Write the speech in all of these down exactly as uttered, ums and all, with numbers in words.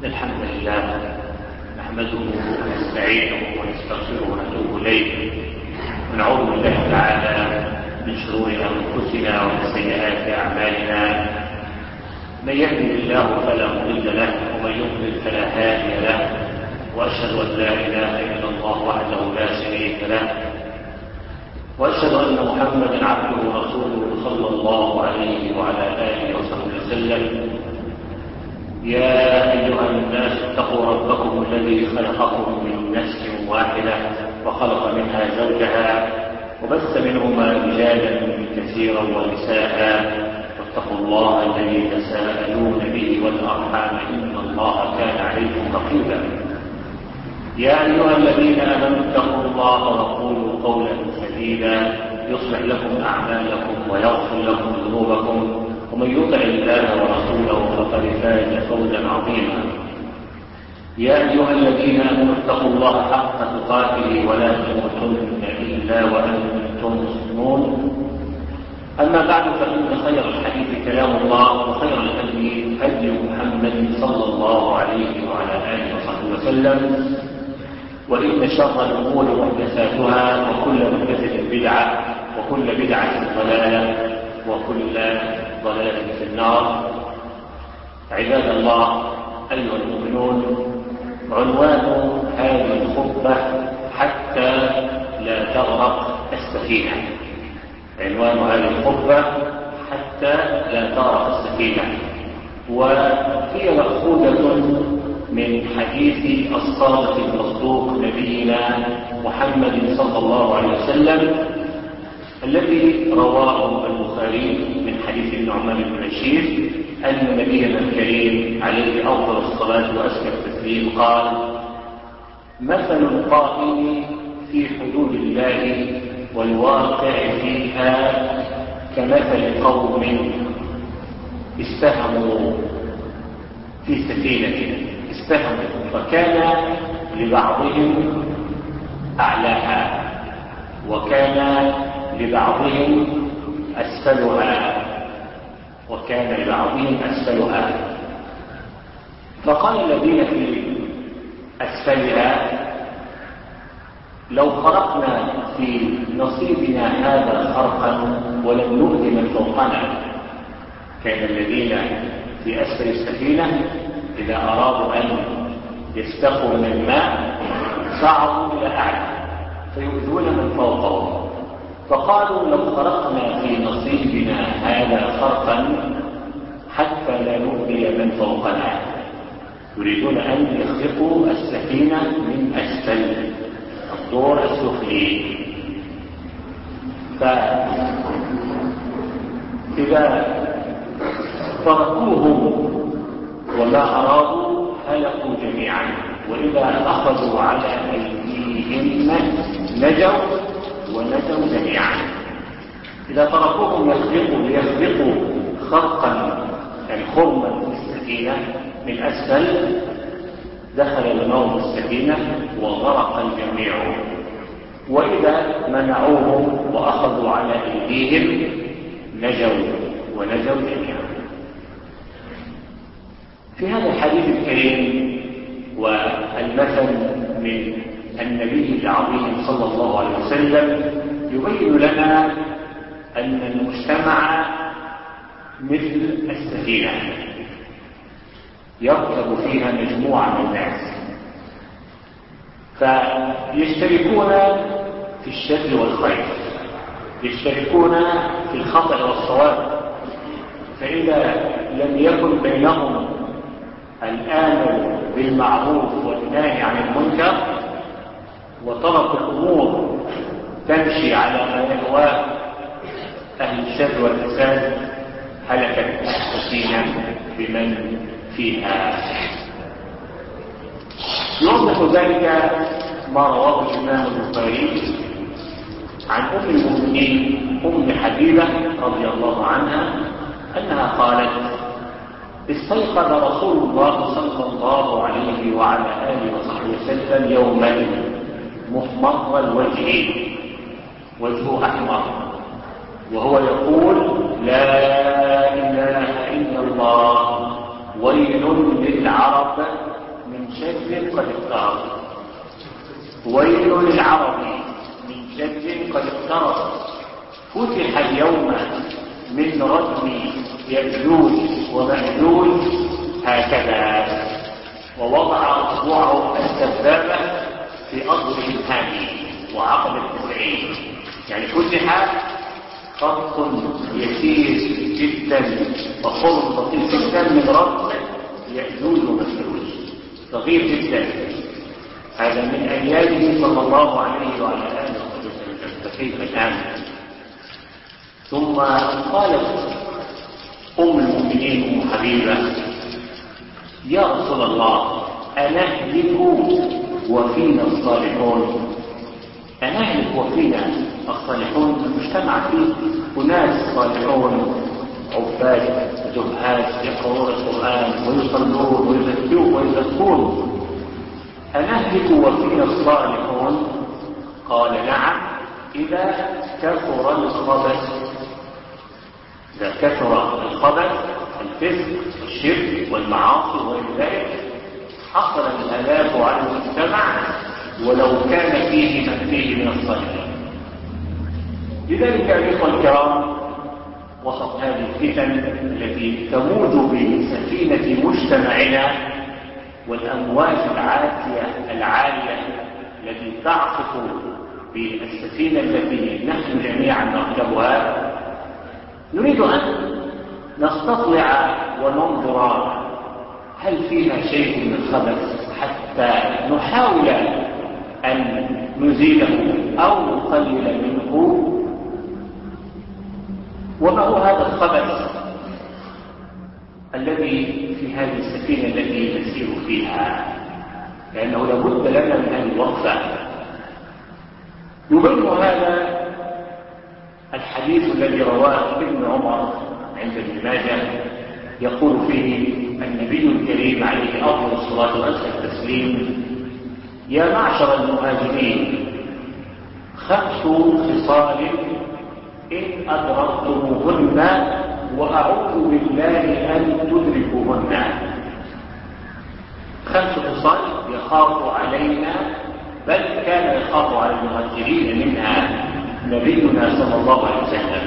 الحمد لله نحمده ونستعينه ونستغفره ونتوب إليه ونعوذ بالله تعالى من شرور أنفسنا ومن سيئات أعمالنا. من يهده الله فلا مضل له ومن يضلل فلا هادي له، وأشهد أن لا إله إلا الله وحده لا شريك له، وأشهد أن محمدا عبده ورسوله صلى الله عليه وعلى آله وصحبه وسلم. يا أيها الناس اتقوا ربكم الذي خلقكم من نفس واحدة وخلق منها زوجها وبث منهما رجالا كثيرا ونساء، واتقوا الله الذي تساءلون به والأرحام إن الله كان عليكم رقيبا. يا أيها الذين آمنوا اتقوا الله وقولوا قولا سديدا يصلح لكم أعمالكم ويغفر لكم ذنوبكم، ومن يطع الله ورسوله فقد فاز فوزا عظيما. يا أيها الذين آمنوا اتقوا الله حق تقاته ولا تموتن إلا وأنتم مسلمون. أما بعد، فإن خير الحديث كلام الله، وخير الهدي هدي محمد صلى الله عليه وعلى آله وصحبه وسلم، وإن شر الأمور محدثاتها، وكل محدثة بدعة، وكل بدعة ضلالة، وكل ضلالة في النار. عباد الله أيها المؤمنون، عنوان هذه الخطبة حتى لا تغرق السفينة. عنوان هذه الخطبة حتى لا تغرق السفينة، وهي مأخوذة من حديث الصادق المصدوق نبينا محمد صلى الله عليه وسلم الذي رواه البخاري من حديث النعمان بن بشير أن نبينا الكريم عليه أفضل الصلاة وأزكى التسليم قال: مثل القائم في حدود الله والواقع فيها كمثل قوم استهموا في سفينة استهموا فكان لبعضهم أعلاها وكان لبعضهم أسفلها وكان لبعضهم أسفلها فقال الذين في أسفلها: لو خرقنا في نصيبنا هذا خرقا ولم نؤذ من فوقنا. كان الذين في أسفل السفينة إذا أرادوا أن يستقوا من الماء صعدوا إلى أعلى فيؤذون من فوقهم، فقالوا: لو خرقنا في نصيبنا هذا خرقا حتى لا نؤذي من فوقنا. يريدون أن يخرقوا السفينة من أسفل الدور السفلي. فإذا تركوهم وما أرادوا هلكوا جميعا، وإذا أخذوا على أيديهم نجوا ونجوا جميعا. إذا تركوهم يخرقوا ليخرقوا خرقا يعني خرما في السفينة من أسفل، دخل الموت السفينة وغرق الجميع، وإذا منعوهم وأخذوا على أيديهم نجوا ونجوا جميعا. في هذا الحديث الكريم والمثل من النبي العظيم صلى الله عليه وسلم يبين لنا أن المجتمع مثل السفينة يركب فيها مجموعة من الناس، فيشتركون في الشر والخير، يشتركون في الخطأ والصواب. فإذا لم يكن بينهم الآمر بالمعروف والنهي عن المنكر وترك الأمور تمشي على ما يهواه أهل الشر والفساد، هلكت السفينة بمن فيها. يوضح ذلك ما رواه الإمام البخاري عن أم المؤمنين أم حبيبة رضي الله عنها أنها قالت: استيقظ رسول الله صلى الله عليه وعلى آله وصحبه وسلم يوما محمر الوجه، وجهه أحمر، وهو يقول: لا إله إلا الله ويل للعرب من شر قد اقترب. ويل للعرب من شر قد اقترب. فتح اليوم من ردم يأجوج ومأجوج هكذا، ووضع أصبعه السبابة في أصل الثاني وعقب التسعين. يعني فتح خط يسير جدا وخط بسيط جدا من ردم يأجوج ومأجوج، صغير جدا. هذا من أيامه صلى الله عليه وعلى آله وسلم، فكيف الآن؟ ثم قالت أم المؤمنين أم حبيبة: يا رسول الله، أنهلك وفينا الصالحون؟ أنهلك وفينا الصالحون؟ المجتمع فيه أناس صالحون عباد زهاد يقرؤون القرآن ويصلون ويزكون ويزكون، أنهلك وفينا الصالحون؟ قال: نعم، إذا كثر الخبث. إذا كثر الخبث، الفسق والشرك والمعاصي وغير ذلك، حصل الهلاك على المجتمع ولو كان فيه من فيه من الصالحين. لذلك أيها الكرام، وسط هذه الفتن التي تموج بسفينة مجتمعنا والأمواج العاتية العالية التي تعصف بالسفينة التي نحن جميعا نركبها، نريد أن نستطلع وننظر هل فيها شيء من الخبث حتى نحاول أن نزيله أو نقلل منه. وما هو هذا الخبث الذي في هذه السفينة التي نسير فيها؟ لأنه لابد لنا من هذه الوقفة. يبين هذا الحديث الذي رواه ابن عمر عند ابن ماجه، يقول فيه النبي الكريم عليه أفضل الصلاة وأزكى التسليم: يا معشر المهاجرين، خمس خصال إن أدركتموهن وأعوذ بالله أن تدركوهن. خمس خصال يخاف علينا، بل كان يخاف على المهاجرين منها نبينا صلى الله عليه وسلم،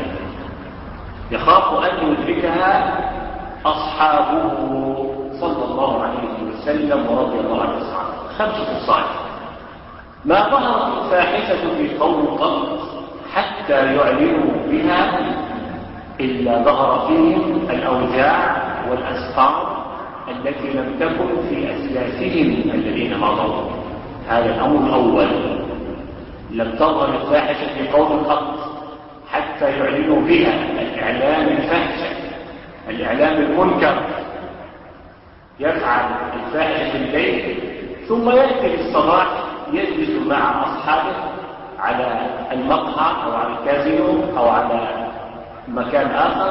يخاف أن يدركها أصحابه صلى الله عليه وسلم ورضي الله عن أصحابه. خمس خصال ما ظهرت الفاحشة في قوم قط حتى يعلنوا بها إلا ظهر فيهم الأوجاع والأسقام التي لم تكن في أسلافهم الذين مضوا. هذا الأمر الأول. لم تظهر الفاحشة في قوم قط حتى يعلنوا بها، الإعلام الفاحشة، الإعلام المنكر. يفعل الفاحشة في الليل ثم يأتي بالصباح يجلس مع أصحابه على المقهى أو على الكازينو أو على مكان آخر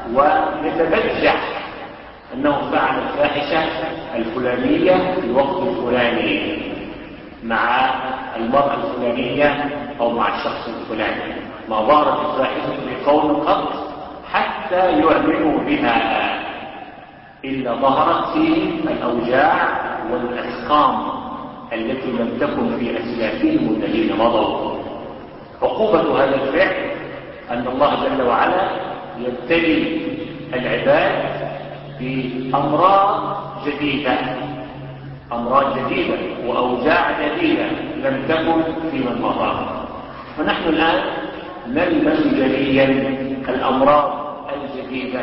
ويتبجح أنه فعل الفاحشة الفلانية في الوقت الفلاني مع المرأة الفلانية أو مع الشخص الفلاني. ما ظهرت الفاحشة في قوم قط حتى يعلنوا بها إلا ظهرت فيهم الأوجاع والأسقام التي لم تكن في أسلافهم الذين مضوا. عقوبة هذا الفعل أن الله جل وعلا يبتلي العباد بأمراض جديدة، أمراض جديدة وأوجاع جديدة لم تكن في من مضى. ونحن الآن نلمس جليا الأمراض الجديدة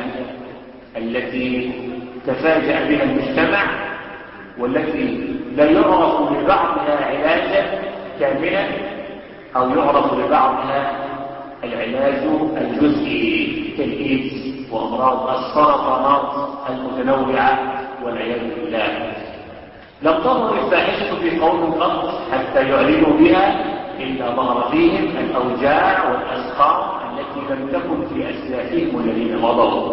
التي تفاجأ بها المجتمع والتي لا يعرف لبعضها علاجا كاملا أو يعرف لبعضها العلاج الجزئي كالإيدز وأمراض السرطانات المتنوعة والعياذ بالله. لم تظهر الفاحشة في قوم قط حتى يعلنوا بها إلا ظهر فيهم الأوجاع والأسقام التي لم تكن في أسلافهم الذين مضوا.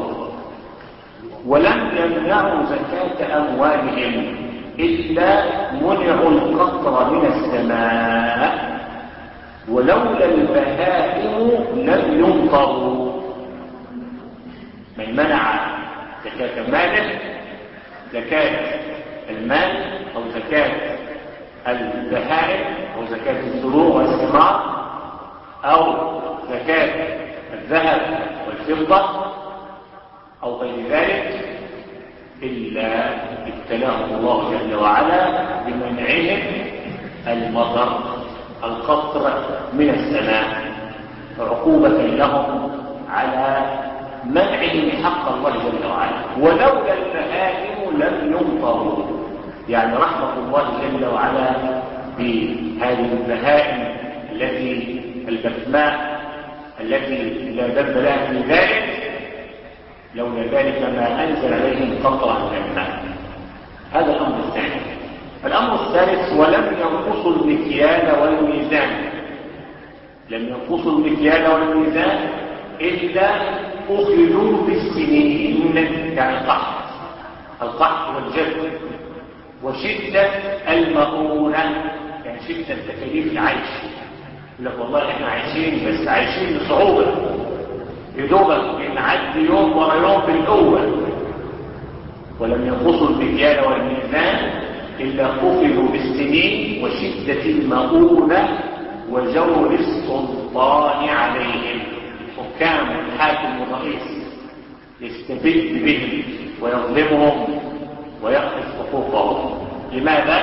ولم يمنعوا زكاة أموالهم إلا منعوا القطر من السماء، ولولا البهائم لم يمطروا. من منع زكاة ماله زكاة المال أو زكاة البهائم أو زكاة الزروع والثمار أو زكاة الذهب والفضة أو غير ذلك، إلا ابتلاهم الله جل وعلا بمنعهم المطر القطر من السماء عقوبة لهم على منعهم حق الله جل وعلا. ولولا البهائم لم يمطروا، يعني رحمة الله جل وعلا بهذه البهائم التي البسماء التي لا ذنب لها في ذلك، لولا ذلك ما أنزل عليهم قطرا من الماء. هذا الأمر الثاني. الأمر الثالث: ولم ينقصوا المكيال والميزان. لم ينقصوا المكيال والميزان إلا أخذوا بالسنين، يعني القحط القحط والجد وشدة المؤونة، يعني شدة تكاليف العيش. يقول لك والله احنا عايشين بس عايشين بصعوبة، يدوبك بنعدي يوم ورا يوم بالقوة. ولم ينقصوا المكيال والميزان إلا أخذوا بالسنين وشدة المؤونة وجور السلطان عليهم. الحكام والحاكم والرئيس يستبد بهم ويظلمهم ويأخذ حقوقهم. لماذا؟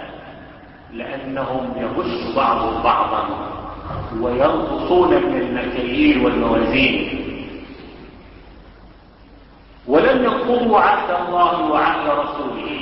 لأنهم يغش بعضهم بعضا وينقصون من المكاييل والموازين. ولم ينقضوا عهد الله وعهد رسوله.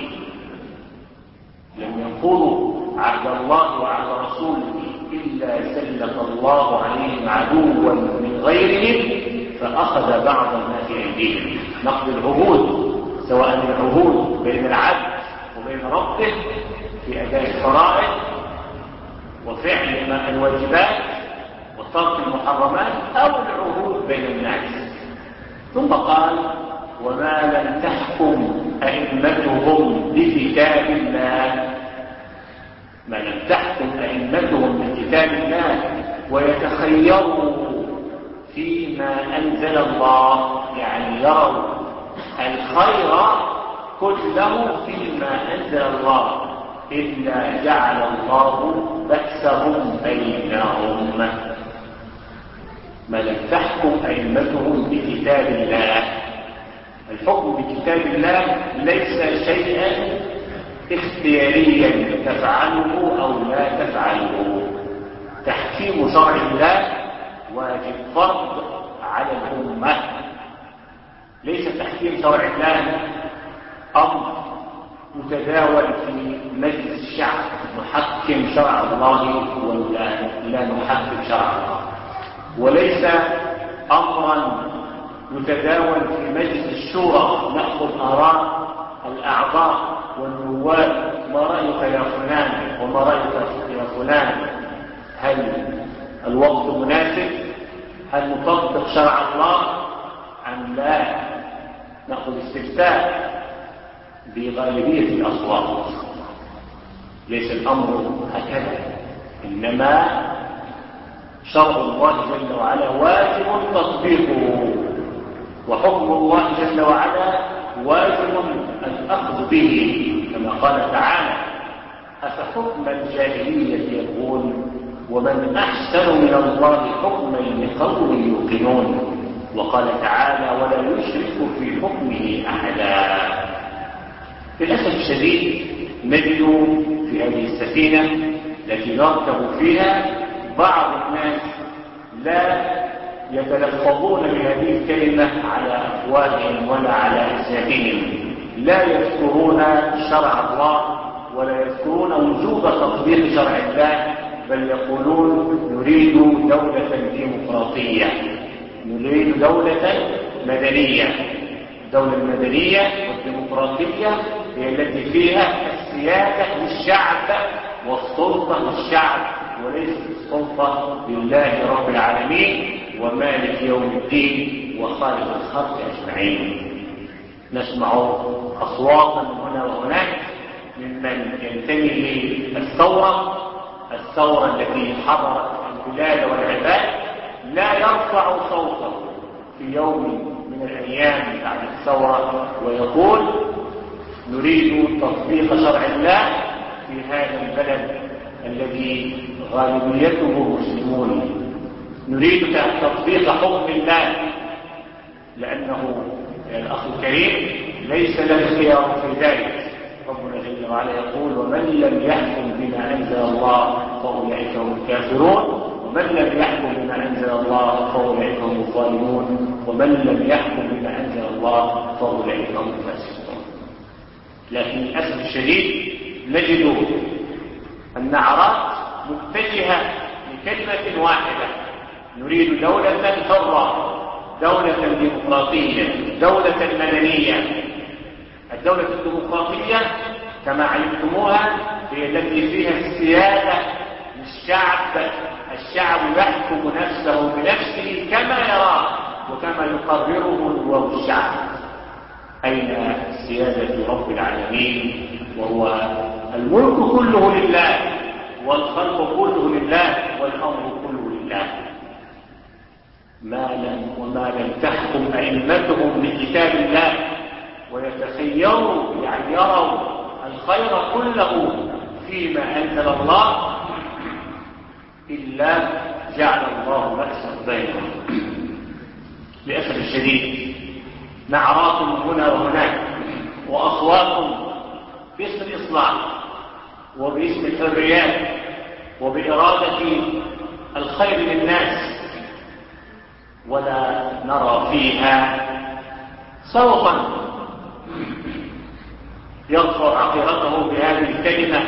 لم ينقضوا عهد الله وعهد رسوله إلا سلط الله عليهم عدوا من غيرهم فأخذ بعض ما في أيديهم. نقض العهود، سواء العهود بين العبد وبين ربه في أداء الفرائض وفعل ما الواجبات وترك المحرمات، أو العهود بين الناس. ثم قال: وما لم تحكم أئمتهم بكتاب الله. ما لم تحكم أئمتهم بكتاب الله ويتخيروا فيما أنزل الله، يعني يروا الخير كله فيما أنزل الله، إلا جعل الله بأسهم بينهم. ما لم تحكم أئمتهم بكتاب الله. الحكم بكتاب الله ليس شيئا اختياريا تفعله أو لا تفعله. تحكيم شرع الله واجب فرض على الأمة. ليس تحكيم شرع الله أمر متداول في مجلس الشعب، نحكم شرع الله ولا لا نحكم شرع الله. وليس أمرا يتداول في مجلس الشورى، نأخذ آراء الأعضاء والنواب، ما رأيك يا فلان وما رأيك يا فلان، هل الوقت مناسب، هل نطبق شرع الله أم لا. نأخذ استفتاء بغالبية الأصوات. ليس الأمر هكذا، إنما شرع الله جل وعلا واجب تطبيقه، وحكم الله جل وعلا واجب الأخذ به، كما قال تعالى: أفحكم الجاهلية يبغون ومن أحسن من الله حكما لقوم يوقنون. وقال تعالى: ولا يشرك في حكمه أحدا. للأسف الشديد نجد في هذه السفينة التي نركب فيها بعض الناس لا يتلفظون بهذه الكلمة على أفواههم ولا على ألسنتهم، لا يذكرون شرع الله ولا يذكرون وجوب تطبيق شرع الله، بل يقولون: نريد دولة ديمقراطية، نريد دولة مدنية. الدولة المدنية والديمقراطية هي التي فيها السيادة للشعب والسلطة للشعب، وليست السلطة لله رب العالمين ومالك يوم الدين وخالق الخلق أجمعين. نسمع أصواتا من هنا وهناك ممن ينتمي للثورة، الثورة التي حررت البلاد والعباد، لا يرفع صوته في يوم من الأيام بعد الثورة ويقول: نريد تطبيق شرع الله في هذا البلد الذي غالبيته مسلمون، نريد تطبيق حكم الله، لأنه يا الأخ الكريم ليس لنا خيار في ذلك. ربنا جل وعلا يقول: ومن لم يحكم بما أنزل الله فأولئك هم الكافرون، ومن لم يحكم بما أنزل الله فأولئك هم الظالمون، ومن لم يحكم بما أنزل الله فأولئك هم الفاسقون. لكن للأسف الشديد نجد النعرات متجهة لكلمة واحدة: نريد دولة حرة، دولة ديمقراطية، دولة مدنية. الدولة الديمقراطية كما علمتموها هي التي فيها السيادة للشعب، الشعب يحكم نفسه بنفسه كما يراه وكما يقرره هو الشعب. أين سيادة رب العالمين وهو الملك كله لله والخلق كله لله والأمر كله لله؟ ما لم وما لم تحكم أئمتهم بكتاب الله ويتخيروا يعني يروا الخير كله فيما أنزل الله إلا جعل الله بأسا بينهم. للأسف الشديد نعرات هنا وهناك وأصوات باسم الإصلاح وباسم الحريات وبإرادة الخير للناس، ولا نرى فيها صوتا يرفع عقيرته بهذه الكلمة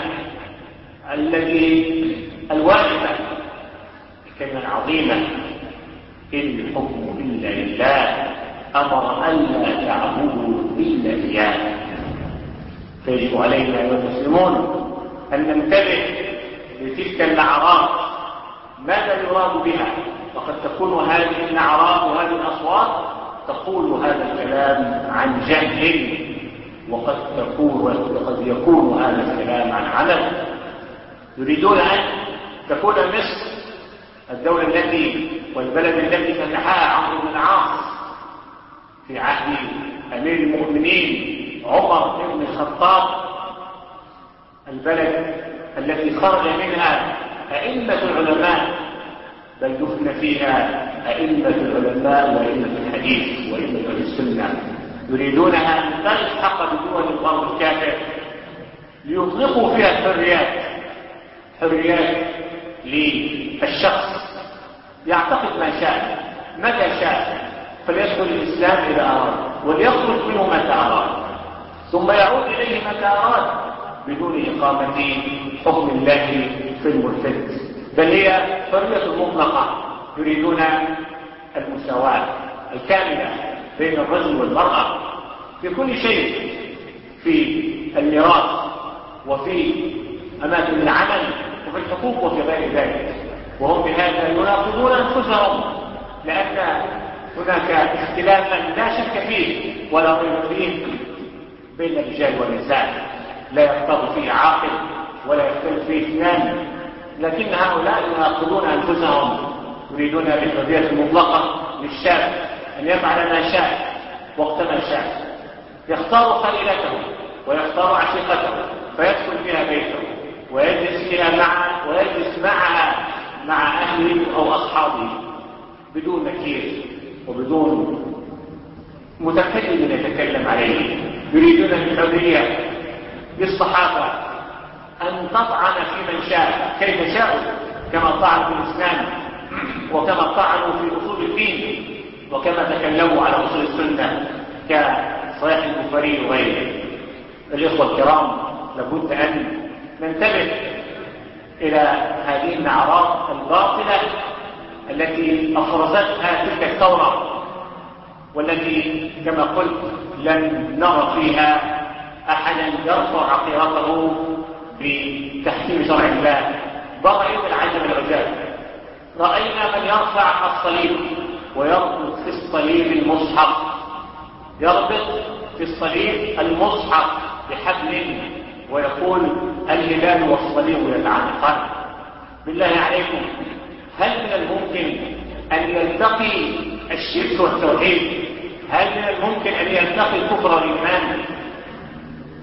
التي الواجبة، الكلمة العظيمة: إن الحكم إلا لله، أمر ألا تعبدوا إلا إياه. فيجب علينا أيها المسلمون أن ننتبه لتلك النعرات، ماذا يراد بها؟ وقد تكون هذه النعرات وهذه الأصوات تقول هذا الكلام عن جهل، وقد تكون وقد يكون هذا الكلام عن عمل. يريدون أن تكون مصر الدولة التي والبلد التي فتحها عمرو بن العاص في عهد أمير المؤمنين عمر بن الخطاب، البلد التي خرج منها أئمة العلماء، بل دفن فيها أئمة العلماء وأئمة الحديث وأئمة السنة. يريدونها أن تلحق بدول الغرب الكافر ليطلقوا فيها الحريات، حريات للشخص يعتقد ما شاء متى شاء، فليدخل الإسلام إذا أراد وليخرج منه متى أراد، ثم يعود إليه متى أراد بدون إقامة حكم الله في المرتد. بل هي حرية مطلقة. يريدون المساواة الكاملة بين الرجل والمرأة في كل شيء، في الميراث وفي أماكن العمل وفي الحقوق وفي غير ذلك. وهم بهذا يناقضون أنفسهم، لأن هناك اختلافا لا شك فيه ولا ريب فيه بين الرجال والنساء، لا يختلف فيه عاقل ولا يختلف فيه اثنان، لكن هؤلاء يناقضون أنفسهم. يريدون بالحرية المطلقة للشاب أن يفعل ما شاء وقت ما شاء، يختار خليلته ويختار عشيقته فيدخل فيها بيته ويجلس فيها معها ويجلس معها مع أهله أو أصحابه بدون نكير وبدون متكلم يتكلم عليه. يريدون الحرية للصحابة أن تطعن في من شاء كيف شاءوا، كما طعنوا في الإسلام وكما طعنوا في أصول الدين وكما تكلموا على أصول السنة كصحيح البخاري وغيره. الإخوة الكرام، لابد أن ننتبه إلى هذه النعرات الباطلة التي أفرزتها تلك الثورة، والتي كما قلت لم نرى فيها أحدا يرفع عقيرته بتحكيم شرع الله. بل رأينا العجب العجاب، رأينا من يرفع الصليب ويربط في الصليب المصحف، يربط في الصليب المصحف بحبل ويقول الهلال والصليب يتعانقان. بالله عليكم، هل من الممكن أن يلتقي الشرك والتوحيد؟ هل من الممكن أن يلتقي الكفر والإيمان؟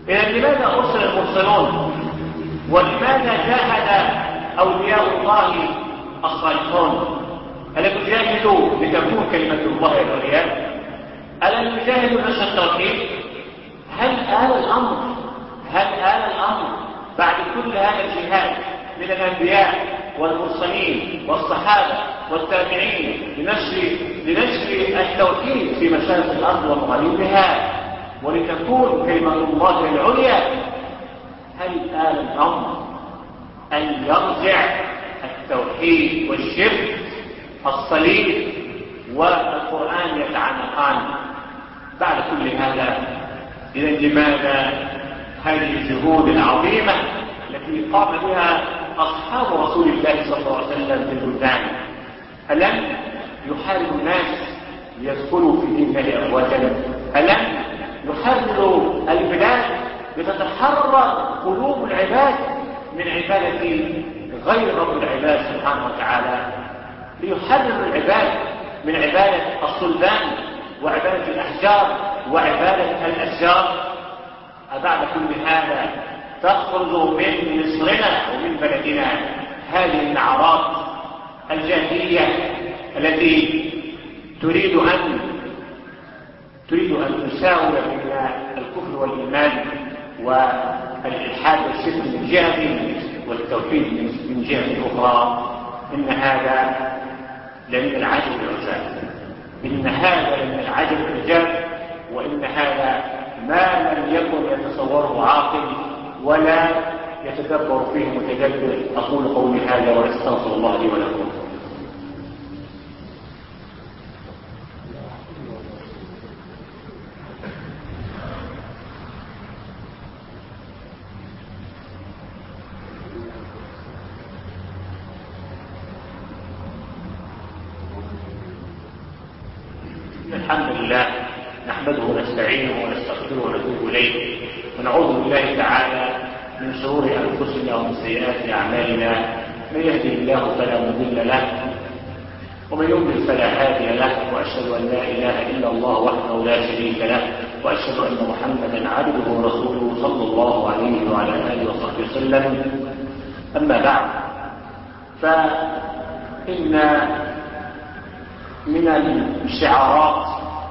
إذا لماذا أرسل المرسلون؟ ولماذا جاهد أولياء الله الصالحون؟ ألم يجاهدوا لتكون كلمة الله العليا؟ ألم يجاهدوا نشر التوحيد؟ هل آل الأمر هل آل الأمر بعد كل هذا الجهاد من الأنبياء والمرسلين والصحابة والتابعين لنشر لنشر التوحيد في مشارق الأرض ومغاربها ولتكون كلمة الله العليا؟ هل آل الأمر أن يرجع التوحيد والشرك الصليب والقرآن يتعانقان بعد كل هذا؟ إذا لماذا هذه الجهود العظيمة التي قام بها أصحاب رسول الله صلى الله عليه وسلم في البلدان؟ ألم يحارب الناس ليدخلوا في دين الله أفواجا؟ ألم يحرروا البلاد لتتحرر قلوب العباد من عبادة غير رب العباد سبحانه وتعالى؟ ليحرر العباد من عبادة الصلبان وعبادة الأحجار وعبادة الأشجار. أبعد كل هذا تخرج من مصرنا ومن بلدنا هذه النعرات الجاهلية التي تريد أن تريد أن تساوي بين الكفر والإيمان والإلحاد والشرك من جهة والتوحيد من جهة أخرى. إن هذا لمن العجب العجاب، إن هذا لمن العجب العجاب، وإن هذا ما لم يكن يتصوره عاقل ولا يتدبر فيه متدبر. أقول قولي هذا وأستغفر الله لي ولكم. الحمد لله نحمده ونستعينه ونستغفره ونتوب إليه ونعوذ بالله تعالى من شرور أنفسنا ومن سيئات أعمالنا. من يهده الله فلا مضل له ومن يضلل فلا هادي له، وأشهد أن لا إله إلا الله وحده لا شريك له، وأشهد أن محمدا عبده ورسوله صلى الله عليه وعلى آله وصحبه وسلم. أما بعد، فإن من الشعارات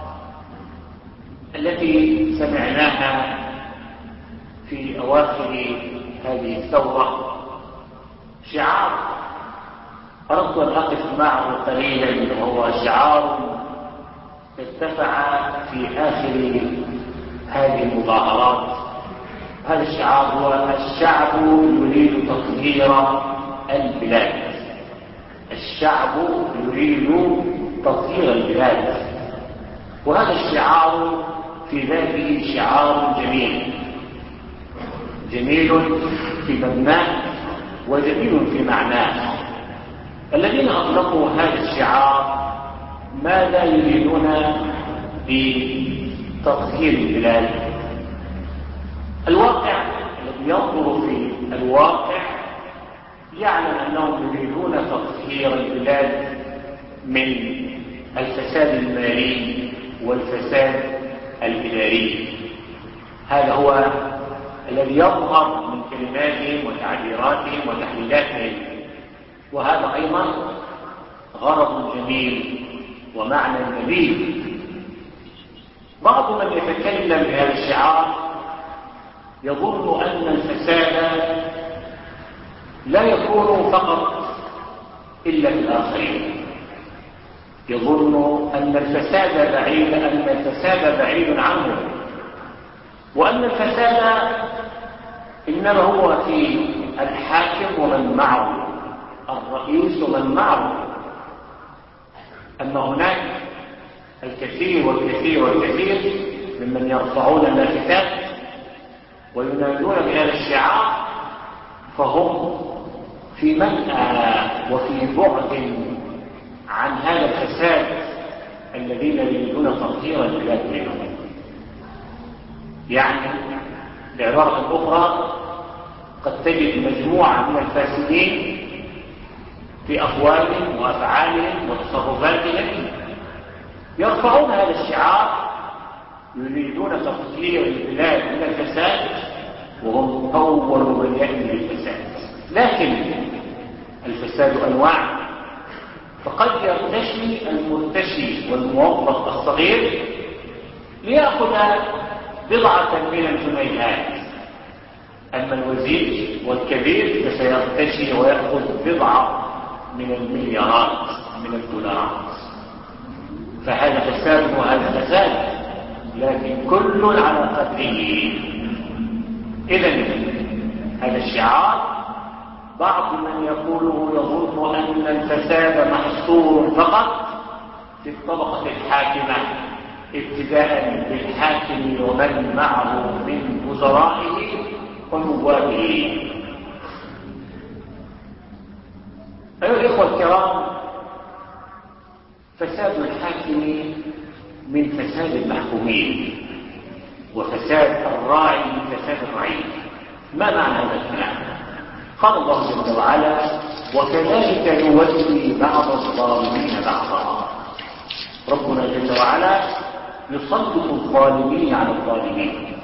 التي سمعناها في أواخر هذه الثورة شعار أردت أن أقف معه قليلا، وهو شعار ارتفع في آخر هذه المظاهرات. هذا الشعار هو: الشعب يريد تطهير البلاد. الشعب يريد تطهير البلاد. وهذا الشعار في ذاته شعار جميل، جميل في مبناه وجميل في معناه. الذين أطلقوا هذا الشعار ماذا يريدون بتطهير البلاد؟ الواقع الذي ينظر في الواقع يعلم أنهم يريدون تطهير البلاد من الفساد المالي والفساد الإداري. هذا هو الذي يظهر من كلماتهم وتعبيراتهم وتحليلاتهم، وهذا أيضا غرض جميل ومعنى نبيل. بعض من يتكلم بهذا الشعار يظن أن الفساد لا يكون فقط إلا في الآخرين، يظن أن الفساد بعيد أن الفساد بعيد عنه، وأن الفساد إنما هو في الحاكم ومن معه، الرئيس ومن معه. أما هناك الكثير والكثير والكثير ممن يرفعون اللافتات وينادون بهذا الشعار، فهم في منأى وفي بعد عن هذا الفساد الذين يريدون تطهير البلاد منهم. يعني بعبارة أخرى، قد تجد مجموعة من الفاسدين في أقوالهم وأفعالهم وتصرفاتهم يرفعون هذا الشعار، يريدون تطهير البلاد من الفساد، وهم أول من يأتي بالفساد. لكن الفساد أنواع، فقد يرتشي المرتشي والموظف الصغير ليأخذ بضعة من الجنيهات، أما الوزير والكبير فسيرتشي ويأخذ بضعة من المليارات من الدولارات. فهذا فساد وهذا فساد، لكن كل على قدره. إذن هذا الشعار بعض من يقوله يظن أن الفساد محصور فقط في الطبقة الحاكمة، ابتداء بالحاكم ومن معه من وزرائه ونوابه. أيها الإخوة الكرام، فساد الحاكم من فساد المحكومين، وفساد الراعي من فساد الرعية. ما معنى هذا الكلام؟ قال الله جل وعلا: وكذلك نولي بعض الظالمين بعضا. ربنا جل وعلا يسلط الظالمين على الظالمين.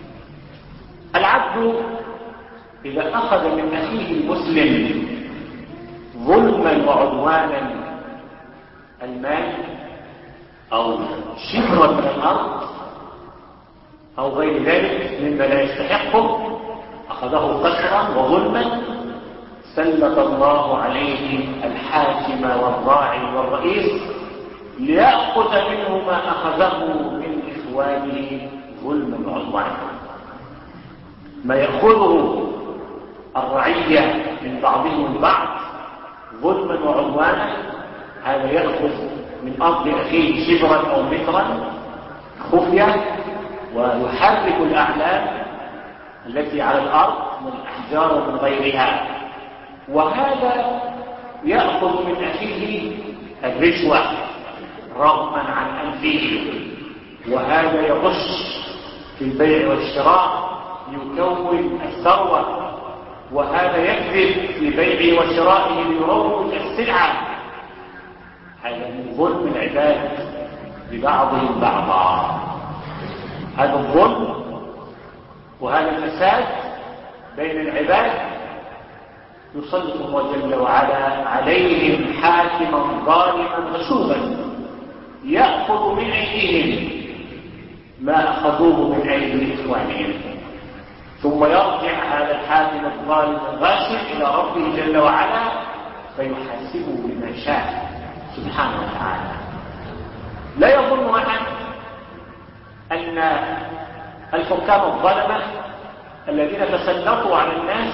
العبد إذا أخذ من أخيه المسلم ظلما وعدوانا المال أو شبرا من الأرض أو غير ذلك مما لا يستحقه، أخذه قسرا وظلما، سلط الله عليه الحاكم والراعي والرئيس ليأخذ منه ما أخذه من إخوانه ظلما وعدوانا. ما يأخذه الرعية من بعضهم البعض ظلما وعدوانا، هذا يأخذ من أرض أخيه شبرا أو مترا خفية ويحرك الأعلام التي على الأرض من الأحجار ومن غيرها، وهذا يأخذ من أخيه الرشوة رغما عن أنفه، وهذا يغش في البيع والشراء ليكون الثروة، وهذا يكذب في بيعه وشرائه ليروج السلعة. هذا من ظلم العباد لبعضهم بعضا. هذا الظلم وهذا الفساد بين العباد يسلط الله جل وعلا عليهم حاكما ظالما غشوما يأخذ من أيديهم ما أخذوه من أيدي إخوانهم، ثم يرجع هذا الحاكم الظالم الغاشم إلى ربه جل وعلا فيحاسبه بما شاء سبحانه وتعالى. لا يظن أحد أن الحكام الظلمة الذين تسلطوا على الناس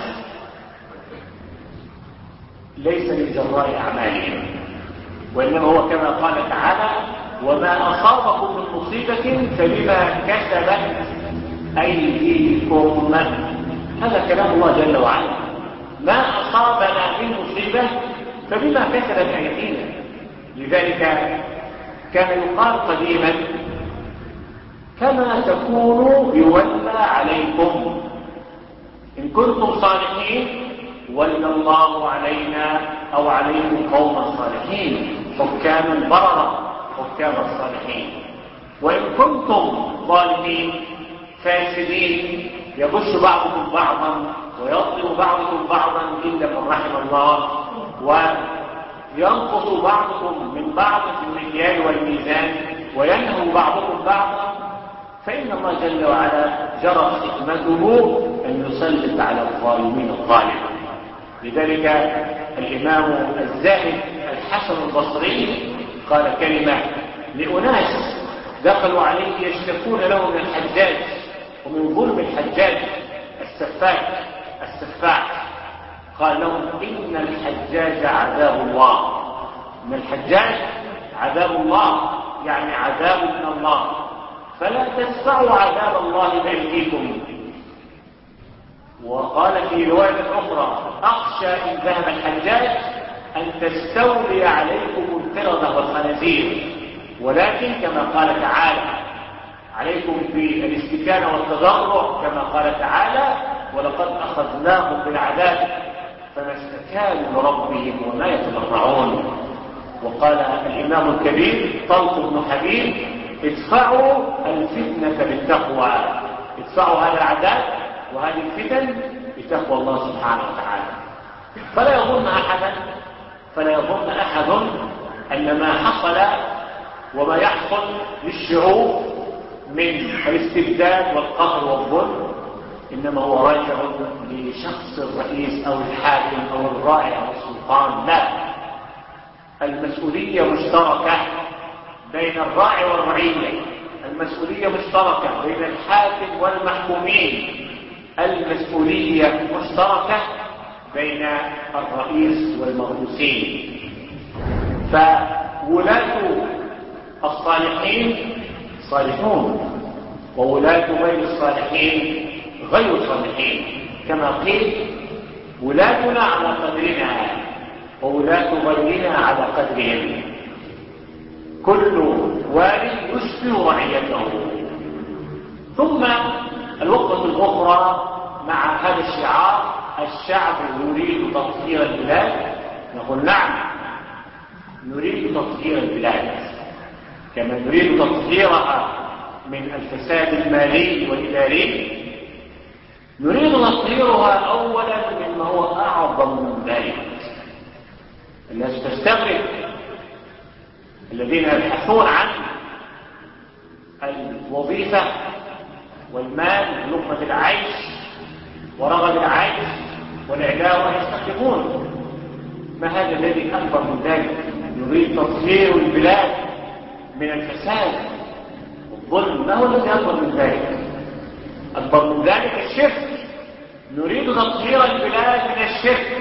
ليس من جراء أعمالهم، وإنما هو كما قال تعالى: وما أصابكم من مصيبة فبما كسبت أيديكم. هذا كلام الله جل وعلا. ما أصابنا من مصيبة فبما كسبت أيدينا. لذلك كان يقال قديما: كما تكونوا يولى عليكم. إن كنتم صالحين ولى الله علينا أو عليكم قوما صالحين، حكاما بررا، حكام الصالحين. وإن كنتم ظالمين فاسدين يغش بعضكم بعضا ويظلم بعضكم بعضا إلا من رحم الله، وينقص بعضكم من بعض في المكيال والميزان وينهو بعضكم بعضا، فإن الله جل وعلا جرت حكمته أن يسلط على الظالمين الظالم. لذلك الإمام الزاهد الحسن البصري قال كلمة لأناس دخلوا عليه يشتكون له من الحجاج ومن ظلم الحجاج السفاك السفاح. قال لهم: إن الحجاج عذاب الله. إن الحجاج عذاب الله، يعني عذاب من الله، فلا تدفعوا عذاب الله بأيديكم. وقال في رواية أخرى: أخشى إن ذهب الحجاج أن تستولي عليكم القردة والخنازير، ولكن كما قال تعالى: عليكم بالاستكانة والتضرع، كما قال تعالى: ولقد أخذناهم بالعذاب فما استكانوا لربهم وما يتضرعون. وقال الإمام الكبير طلق بن حبيب: ادفعوا الفتنة بالتقوى. ادفعوا هذا العذاب وهذه الفتن بتقوى الله سبحانه وتعالى. فلا يظن أحدا فلا يظن أحد أن ما حصل وما يحصل للشعوب من الاستبداد والقهر والظلم إنما هو راجع لشخص الرئيس أو الحاكم أو الراعي أو السلطان. لا، المسؤولية مشتركة بين الراعي والرعية، المسؤولية مشتركة بين الحاكم والمحكومين، المسؤولية مشتركة بين الرئيس والمرؤوسين. فولاة الصالحين صالحون، وولاة غير الصالحين غير صالحين، كما قيل ولاتنا على قدرنا وولاة غيرنا على قدرهم، كل والي يشبه رعيته. ثم الوقفة الأخرى مع هذا الشعار: الشعب يريد تطهير البلاد. نقول نعم، نريد تطهير البلاد كما نريد تطهيرها من الفساد المالي والإداري، نريد تطهيرها أولا مما هو أعظم من ذلك. الناس تستغرب، الذين يبحثون عن الوظيفة والمال ولقمة العيش ورغد العيش والعلاوة يستخدمون. ما هذا الذي أكبر من ذلك؟ نريد تطهير البلاد من الفساد والظلم. ما هو الذي أكبر من ذلك؟ أكبر من ذلك الشرك. نريد تطهير البلاد من الشرك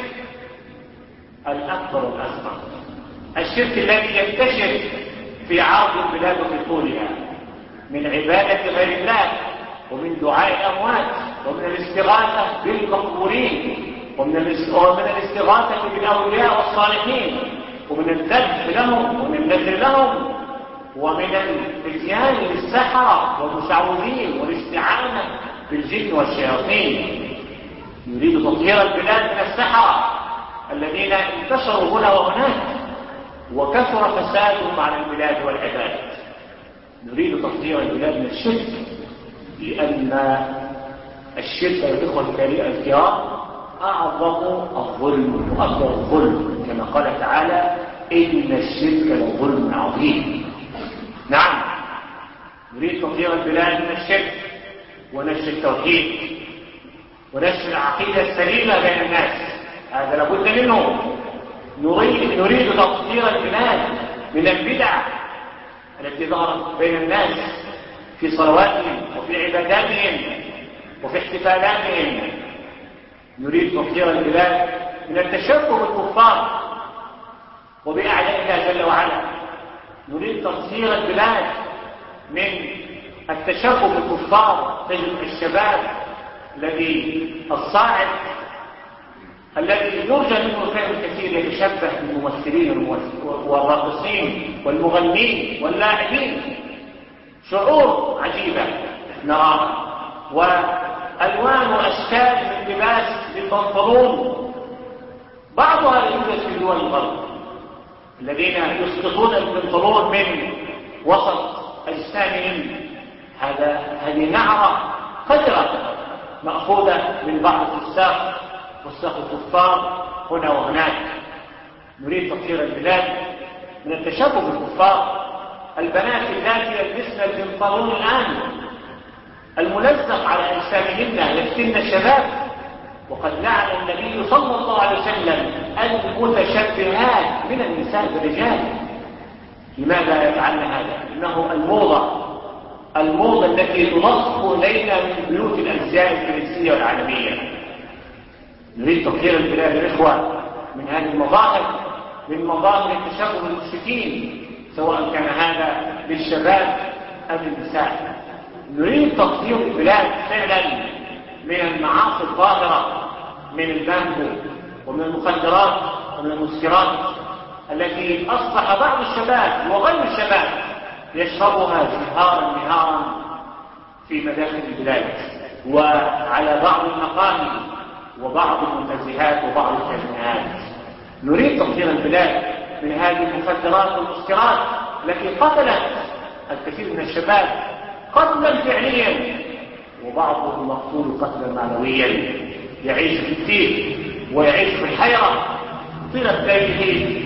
الأكبر والأصغر، الشرك الذي ينتشر في عرض البلاد وفي طولها من عبادة غير الله ومن دعاء الأموات ومن الاستغاثة بالمقبورين ومن الاستغاثة بالأولياء والصالحين ومن الذبح لهم ومن النذر لهم ومن الاتيان للسحرة والمشعوذين والاستعانة بالجن والشياطين. يريد تطهير البلاد من السحرة الذين انتشروا هنا وهناك وكثر فسادهم على البلاد والعباد. نريد تطهير البلاد من الشرك، لأن الشرك يا الإخوة الكرام أعظم الظلم وأكبر الظلم، كما قال تعالى: إن الشرك لظلم عظيم. نعم، نريد تطهير البلاد من الشرك ونشر التوحيد ونشر العقيدة السليمة بين الناس، هذا لابد منه. نريد, نريد تطهير البلاد من البدع التي ظهرت بين الناس في صلواتهم وفي عباداتهم وفي احتفالاتهم. نريد تطهير البلاد من التشبه بالكفار وبأعداء الله جل وعلا. نريد تطهير البلاد من التشبه بالكفار. تجد الشباب الذي الصاعد الذي يرجى منه الخير الكثير يتشبه بالممثلين والراقصين والمغنين واللاعبين. شعور عجيبة نراها، وألوان وأشكال من لباس للبنطلون بعضها يوجد في دول الغرب، الذين يسقطون البنطلون من وسط أجسامهم. هذا هذه نعرة قذرة مأخوذة من بعض الفساق فساق الكفار هنا وهناك. نريد تطهير البلاد من التشبه بالكفار. البنات اللاتي يلبسن البنطلون الآن الملزق على أجسامهن يفتن الشباب، وقد لعن النبي صلى الله عليه وسلم المتشبهات من النساء بالرجال. لماذا يفعلن هذا؟ إنه الموضة الموضة التي تنصب إلينا من بيوت الأزياء الفرنسية والعالمية. نريد تطهير البلاد الإخوة من هذه المظاهر، من مظاهر التشبه بالمشركين، سواء كان هذا للشباب أم للنساء. نريد تطهير البلاد فعلا من المعاصي الظاهرة، من البانجو ومن المخدرات ومن المسكرات التي أصبح بعض الشباب وغير الشباب يشربها جهارا نهارا في مداخل البلاد وعلى بعض المقاهي وبعض المنتزهات وبعض الكازينوهات. نريد تطهير البلاد من هذه المخدرات والمسكرات التي قتلت الكثير من الشباب قتلا فعليا وبعضهم مقتول قتلا معنويا يعيش في التيه ويعيش في الحيرة طيلة ليله،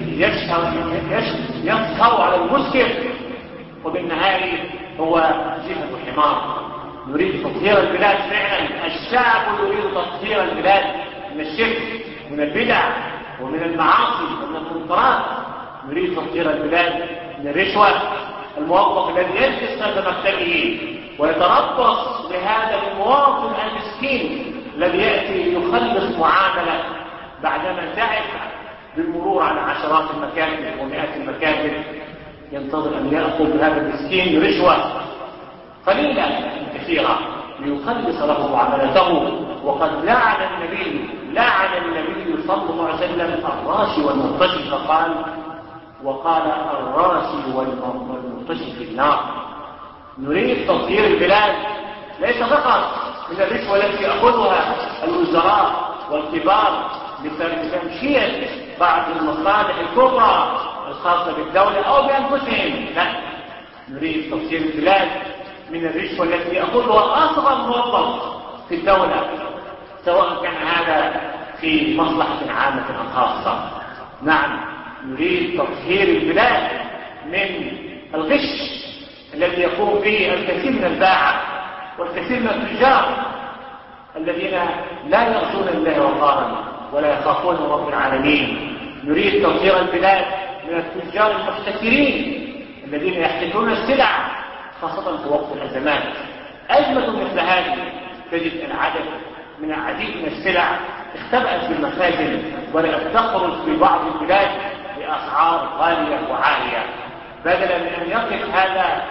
يسهر على المسكر وبالنهار هو جهة الحمار. نريد تطهير البلاد فعلا، الشعب يريد تطهير البلاد من الشرك من البدع ومن المعاصي ومن المنكرات. نريد تطهير البلاد من الرشوة. الموظف الذي يجلس عند مكتبه ويتربص بهذا المواطن المسكين الذي يأتي يخلص معاملة بعدما تعب بالمرور على عشرات المكاتب ومئات المكاتب، ينتظر أن يأخذ هذا المسكين رشوة قليلة كثيرة ليخلص له معاملته. وقد لعن النبي لعن النبي صلى الله عليه وسلم الراشي والمرتشي، فقال وقال الراشي والمرتشي في النار. نريد تطهير البلاد ليس فقط من الرشوة التي يأخذها الوزراء والكبار لتمشية بعض المصالح الكبرى الخاصة بالدولة أو بأنفسهم، لا، نريد تطهير البلاد من الرشوة التي يأخذها أصغر موظف في الدولة، سواء كان هذا في مصلحة عامة أو خاصة. نعم، نريد تطهير البلاد من الغش الذي يقوم به الكثير من الباعة والكثير من التجار الذين لا يرجون الله وقارا ولا يخافون رب العالمين. نريد تطهير البلاد من التجار المحتكرين الذين يحتكرون السلع خاصة في وقت الأزمات. أزمة مثل هذه تجد العدد من العديد من السلع اختبأت في المخازن ولم تخرج في بعض البلاد بأسعار غالية وعالية. بدلا من أن يقف هذا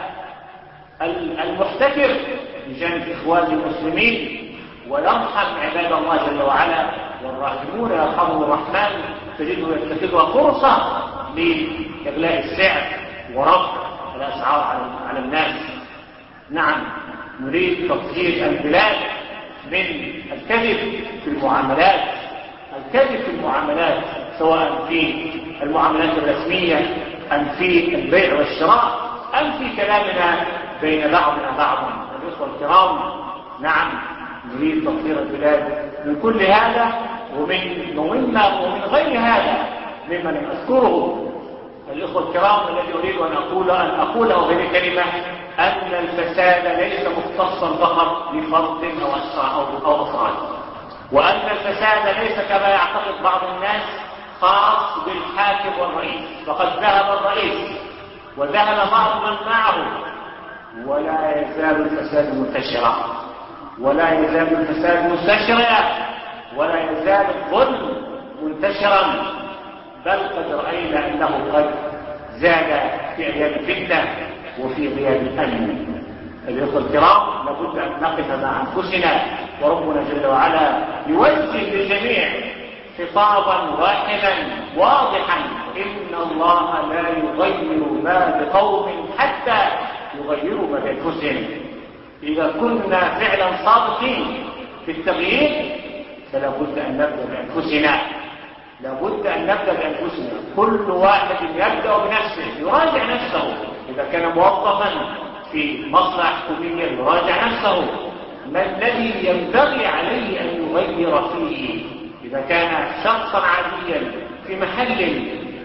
المحتكر بجانب إخوانه المسلمين ويرحم عباد الله جل وعلا، والراحمون يرحمهم الرحمن، تجده يتخذها فرصة لإغلاء السعر ورفع الأسعار على الناس. نعم، نريد تطهير البلاد من الكذب في المعاملات الكذب في المعاملات سواء في المعاملات الرسمية أم في البيع والشراء أم في كلامنا بين بعضنا بعضا. الإخوة الكرام، نعم، نريد تطهير البلاد من كل هذا ومن مهمة ومن غير هذا مما لم أذكره. الإخوة الكرام، الذي أريد أن أقوله أن أقوله بهذه الكلمة أن الفساد ليس مختصا فقط لفرد أو أفراد، وأن الفساد ليس كما يعتقد بعض الناس خاص بالحاكم والرئيس. فقد ذهب الرئيس وذهب بعض من معه، ولا يزال الفساد منتشرا ولا يزال الفساد مستشرا ولا يزال الظلم منتشرا، بل قد رأينا أنه قد زاد في أيام الفتنة وفي غياب الأمن. الإخوة الكرام، لابد أن نقف مع أنفسنا، وربنا جل وعلا يوجه للجميع خطابا واحدا واضحا: إن الله لا يغير ما بقوم حتى يغيروا ما بأنفسهم. إذا كنا فعلا صادقين في التغيير فلا بد أن نبدأ بأنفسنا لابد أن نبدأ بأنفسنا. كل واحد يبدأ بنفسه، يراجع نفسه. إذا كان موظفا في مصلحة حكومية يراجع نفسه، ما الذي ينبغي عليه أن يغير فيه. إذا كان شخصا عاديا في محل،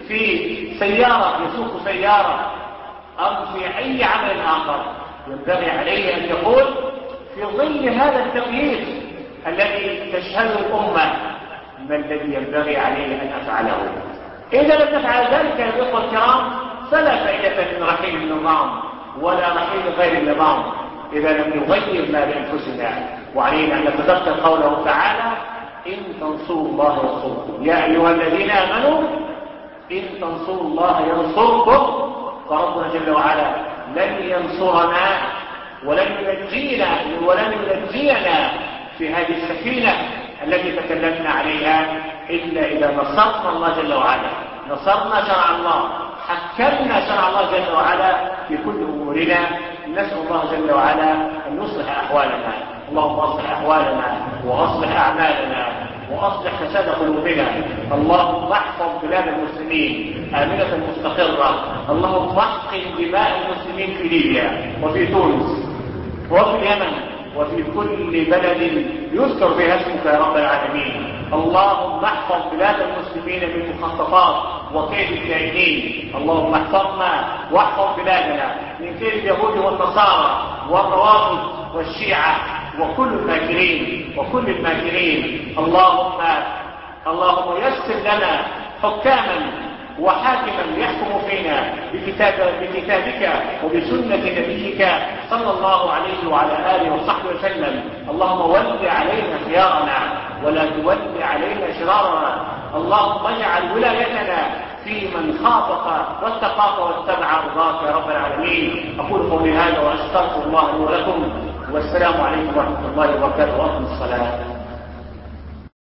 في سيارة يسوق سيارة، أو في أي عمل آخر، ينبغي عليه أن يقول في ظل هذا التغيير الذي تشهده الأمة ما الذي ينبغي عليه أن أفعله. إذا لم نفعل ذلك يا الإخوة الكرام فلا فائدة من رحيل النظام ولا رحيل غير النظام إذا لم نغير ما بأنفسنا. وعلينا أن نتذكر قوله تعالى: إن تنصروا الله ينصركم يا أيها الذين آمنوا إن تنصروا الله ينصركم. فربنا جل وعلا لن ينصرنا ولن ينجينا ولن ينجينا في هذه السفينة التي تكلمنا عليها إلا إذا نصرنا الله جل وعلا، نصرنا شرع الله، حكمنا شرع الله جل وعلا في كل أمورنا. نسأل الله جل وعلا أن يصلح أحوالنا. اللهم أصلح أحوالنا وأصلح أعمالنا وأصلح فساد قلوبنا. اللهم احفظ بلاد المسلمين آمنة مستقرة. اللهم احقن دماء المسلمين في ليبيا وفي تونس وفي اليمن وفي كل بلد يذكر بها اسمك يا رب العالمين. اللهم احفظ بلاد المسلمين من مخططات وكيد الكائدين. اللهم احفظنا واحفظ بلادنا من كيد اليهود والنصارى والروافض والشيعة وكل الماكرين وكل الماكرين. اللهم اللهم يسر لنا حكاما وحاكما يحكم فينا بكتاب بكتابك وبسنة نبيك صلى الله عليه وعلى آله وصحبه وسلم. اللهم ول علينا خيارنا ولا تول علينا شرارنا. اللهم اجعل ولايتنا في من خافك واتقاك واتبع رضاك يا رب العالمين. أقول قولي هذا وأستغفر الله لي ولكم، والسلام عليكم ورحمة الله وبركاته. وأقم الصلاة.